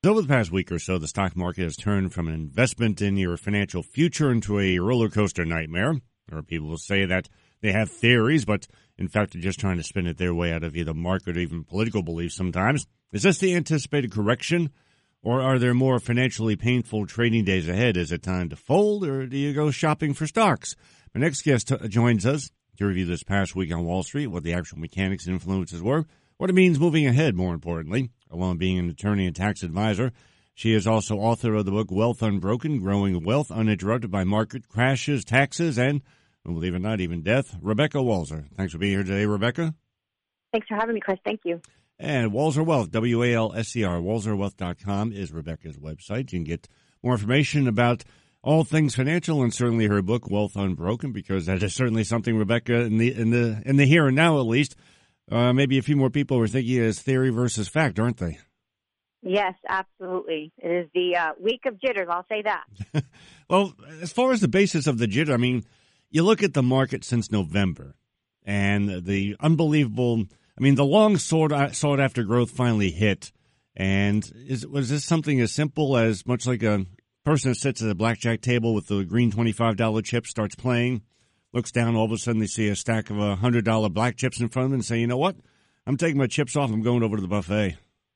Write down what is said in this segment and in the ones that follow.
Over the past week or so, the stock market has turned from an investment in your financial future into a roller coaster nightmare. There are people who say that they have theories, but in fact they're just trying to spin it their way out of either market or even political beliefs sometimes. Is this the anticipated correction, or are there more financially painful trading days ahead? Is it time to fold, or do you go shopping for stocks? My next guest joins us to review this past week on Wall Street, what the actual mechanics and influences were, what it means moving ahead, more importantly. Along being an attorney and tax advisor, she is also author of the book Wealth Unbroken, Growing Wealth Uninterrupted by Market Crashes, Taxes, and, believe it or not, even death. Rebecca Walser. Thanks for being here today, Rebecca. Thanks for having me, Chris. Thank you. And Walser Wealth, W-A-L-S-E-R, walserwealth.com is Rebecca's website. You can get more information about all things financial and certainly her book, Wealth Unbroken, because that is certainly something, Rebecca, in the here and now at least, maybe a few more people are thinking as theory versus fact, aren't they? Yes, absolutely. It is the week of jitters, I'll say that. Well, as far as the basis of the jitter, I mean, you look at the market since November and the unbelievable, the long sought-after growth finally hit. And was this something as simple as much like a person that sits at a blackjack table with the green $25 chips, starts playing, looks down, all of a sudden they see a stack of $100 black chips in front of them and say, you know what? I'm taking my chips off. I'm going over to the buffet.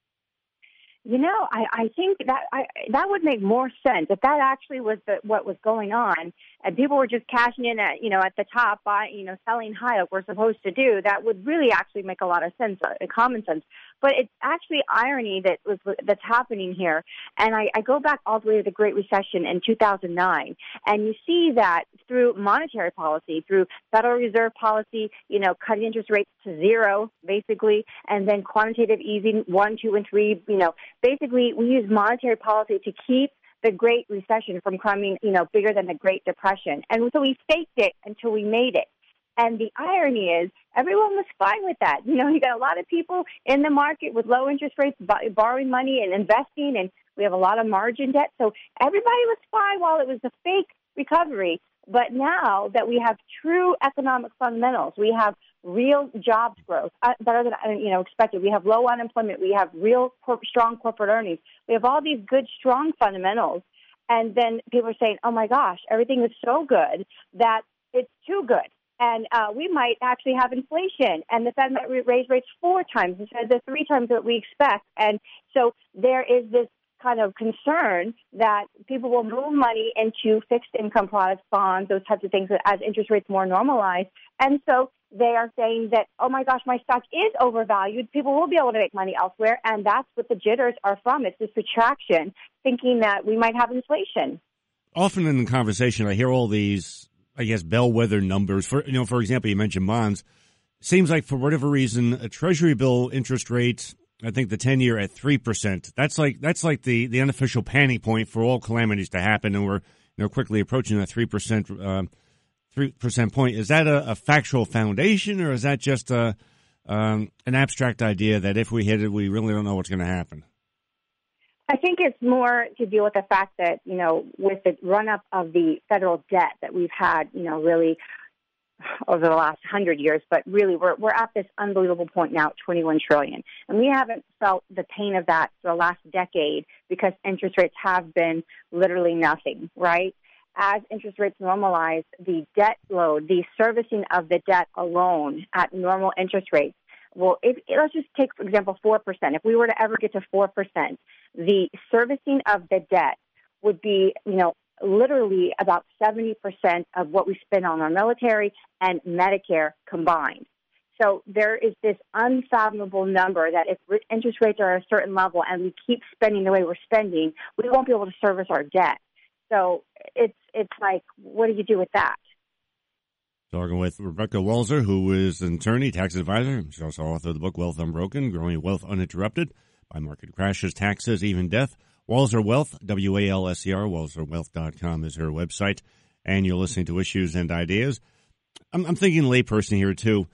You know, I think that would make more sense if that actually was what was going on, and people were just cashing in at the top by selling high like we're supposed to do. That would really actually make a lot of sense, common sense. But it's actually irony that's happening here. And I go back all the way to the Great Recession in 2009, and you see that through monetary policy, through Federal Reserve policy, cutting interest rates to zero, basically, and then quantitative easing 1, 2, and 3, Basically, we use monetary policy to keep the Great Recession from becoming, bigger than the Great Depression. And so we faked it until we made it. And the irony is everyone was fine with that. You got a lot of people in the market with low interest rates borrowing money and investing, and we have a lot of margin debt. So everybody was fine while it was a fake recovery. But now that we have true economic fundamentals, we have real jobs growth, better than expected. We have low unemployment. We have real strong corporate earnings. We have all these good, strong fundamentals. And then people are saying, oh, my gosh, everything is so good that it's too good. And we might actually have inflation. And the Fed might raise rates 4 times instead of the 3 times that we expect. And so there is this kind of concern that people will move money into fixed income products, bonds, those types of things as interest rates more normalize. And so they are saying that, oh, my gosh, my stock is overvalued. People will be able to make money elsewhere. And that's what the jitters are from. It's this retraction, thinking that we might have inflation. Often in the conversation, I hear all these, bellwether numbers. For example, you mentioned bonds. Seems like for whatever reason, a Treasury bill interest rate, I think the 10-year at 3%. That's like the unofficial panic point for all calamities to happen, and we're quickly approaching that 3% point. Is that a factual foundation, or is that just an abstract idea that if we hit it, we really don't know what's going to happen? I think it's more to deal with the fact that, with the run-up of the federal debt that we've had, really over the last 100 years, but really we're at this unbelievable point now, $21 trillion. And we haven't felt the pain of that for the last decade because interest rates have been literally nothing, right? As interest rates normalize, the debt load, the servicing of the debt alone at normal interest rates, well, let's just take, for example, 4%. If we were to ever get to 4%, the servicing of the debt would be, literally about 70% of what we spend on our military and Medicare combined. So there is this unfathomable number that if interest rates are at a certain level and we keep spending the way we're spending, we won't be able to service our debt. So it's like, what do you do with that? Talking with Rebecca Walser, who is an attorney, tax advisor. She's also author of the book Wealth Unbroken, Growing Wealth Uninterrupted by Market Crashes, Taxes, Even Death. Walser Wealth, W-A-L-S-E-R, walserwealth.com is her website. And you're listening to Issues and Ideas. I'm thinking layperson here, too.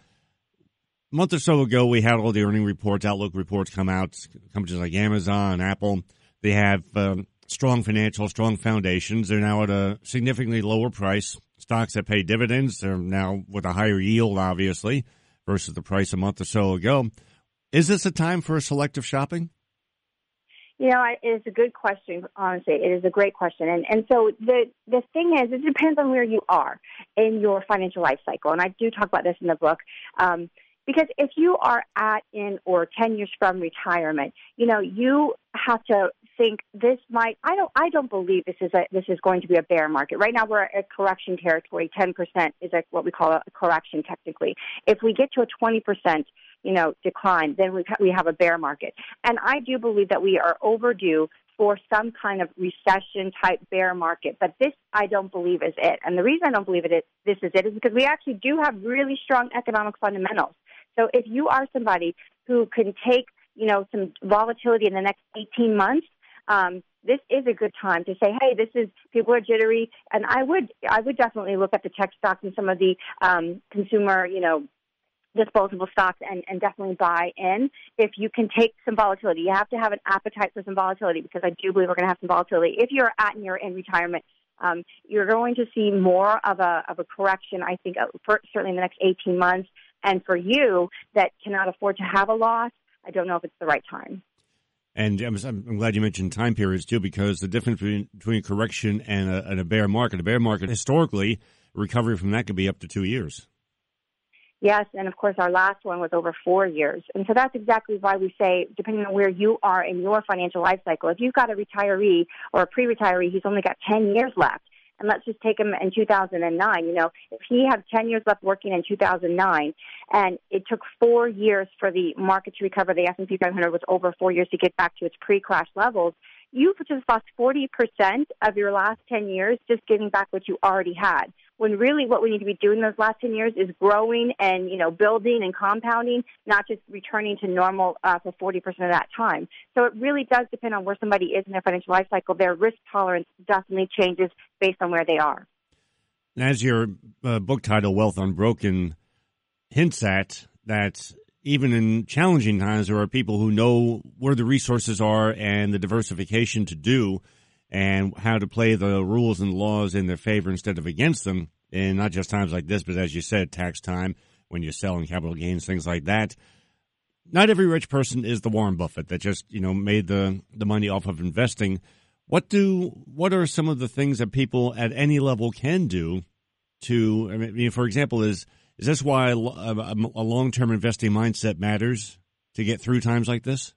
A month or so ago, we had all the earning reports, outlook reports come out. Companies like Amazon, Apple, they have strong financials, strong foundations. They're now at a significantly lower price. Stocks that pay dividends are now with a higher yield, obviously, versus the price a month or so ago. Is this a time for selective shopping? It is a good question, honestly. It is a great question. And so the thing is, it depends on where you are in your financial life cycle. And I do talk about this in the book. Because if you are or 10 years from retirement, you have to think I don't believe this is going to be a bear market. Right now we're at correction territory. 10% is what we call a correction technically. If we get to a 20%, decline, then we have a bear market. And I do believe that we are overdue for some kind of recession-type bear market. But this, I don't believe, is it. And the reason I don't believe this is it is because we actually do have really strong economic fundamentals. So if you are somebody who can take, some volatility in the next 18 months, this is a good time to say, hey, people are jittery. And I would definitely look at the tech stocks and some of the consumer, disposable stocks and definitely buy in if you can take some volatility. You have to have an appetite for some volatility because I do believe we're going to have some volatility. If you're in retirement, you're going to see more of a correction, I think, certainly in the next 18 months. And for you that cannot afford to have a loss, I don't know if it's the right time. And I'm glad you mentioned time periods, too, because the difference between a correction and a bear market, historically, recovery from that could be up to 2 years. Yes, and of course our last one was over 4 years. And so that's exactly why we say, depending on where you are in your financial life cycle, if you've got a retiree or a pre-retiree who's only got 10 years left, and let's just take him in 2009, if he had 10 years left working in 2009, and it took 4 years for the market to recover, the S&P 500 was over 4 years to get back to its pre-crash levels, you've just lost 40% of your last 10 years just getting back what you already had. When really what we need to be doing those last 10 years is growing and, building and compounding, not just returning to normal for 40% of that time. So it really does depend on where somebody is in their financial life cycle. Their risk tolerance definitely changes based on where they are. As your book title, Wealth Unbroken, hints at, that even in challenging times, there are people who know where the resources are and the diversification to do and how to play the rules and laws in their favor instead of against them, and not just times like this, but as you said, tax time, when you're selling capital gains, things like that. Not every rich person is the Warren Buffett that just, made the money off of investing. What are some of the things that people at any level can do to, for example, is this why a long-term investing mindset matters to get through times like this?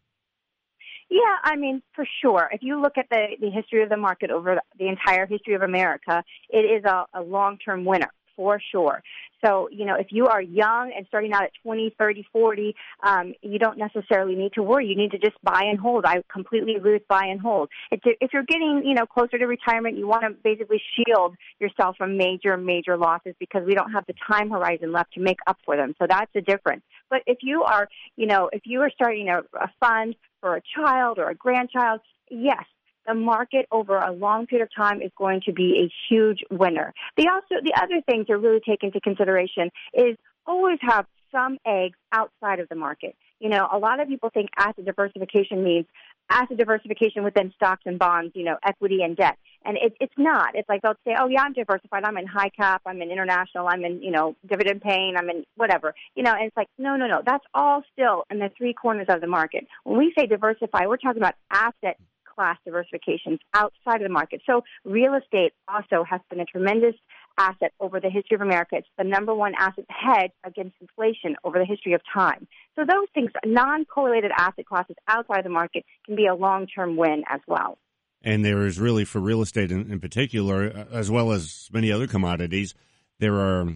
Yeah, for sure. If you look at the history of the market over the entire history of America, it is a long-term winner, for sure. So, if you are young and starting out at 20, 30, 40, you don't necessarily need to worry. You need to just buy and hold. I completely agree with buy and hold. If you're getting, closer to retirement, you want to basically shield yourself from major, major losses because we don't have the time horizon left to make up for them. So that's the difference. But if you are, if you are starting a fund for a child or a grandchild, yes, the market over a long period of time is going to be a huge winner. The other thing to really take into consideration is always have some eggs outside of the market. A lot of people think asset diversification means asset diversification within stocks and bonds, equity and debt. And it's not. It's like they'll say, oh, yeah, I'm diversified. I'm in high cap. I'm in international. I'm in, dividend paying. I'm in whatever. And it's like, no. That's all still in the three corners of the market. When we say diversify, we're talking about asset class diversifications outside of the market. So real estate also has been a tremendous asset over the history of America. It's the number one asset hedge against inflation over the history of time. So those things, non-correlated asset classes outside of the market, can be a long-term win as well. And there is really, for real estate in particular, as well as many other commodities, there are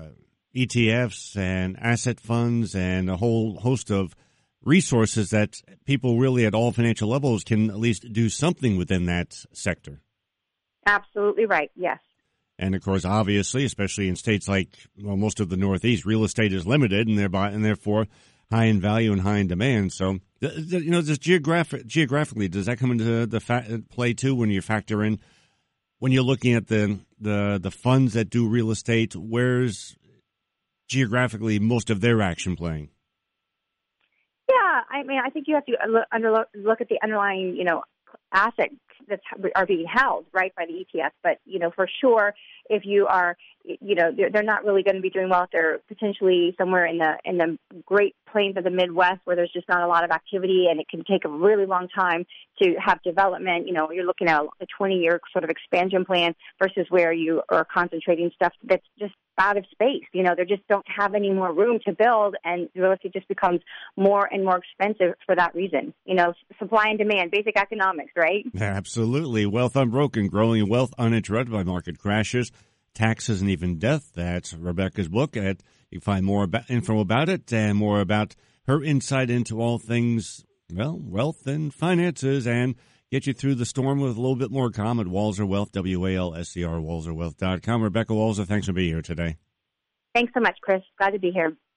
ETFs and asset funds and a whole host of resources that people really at all financial levels can at least do something within that sector. Absolutely right, yes. And, of course, obviously, especially in states like most of the Northeast, real estate is limited and therefore high in value and high in demand. So, just geographically, does that come into the play, too, when you factor in, when you're looking at the funds that do real estate, where's geographically most of their action playing? Yeah, I think you have to look at the underlying, assets that are being held, right, by the ETF. But, for sure, if you are, they're not really going to be doing well if they're potentially somewhere in the Great Plains of the Midwest where there's just not a lot of activity, and it can take a really long time to have development. You're looking at a 20-year sort of expansion plan versus where you are concentrating stuff that's just out of space. They just don't have any more room to build, and real estate just becomes more and more expensive for that reason. Supply and demand, basic economics, right? Absolutely. Wealth Unbroken, growing wealth uninterrupted by market crashes, taxes, and even death. That's Rebecca's book. You can find more info about it and more about her insight into all things, wealth and finances, and get you through the storm with a little bit more calm at Walser Wealth, WALSER, WalserWealth.com. Rebecca Walser, thanks for being here today. Thanks so much, Chris. Glad to be here.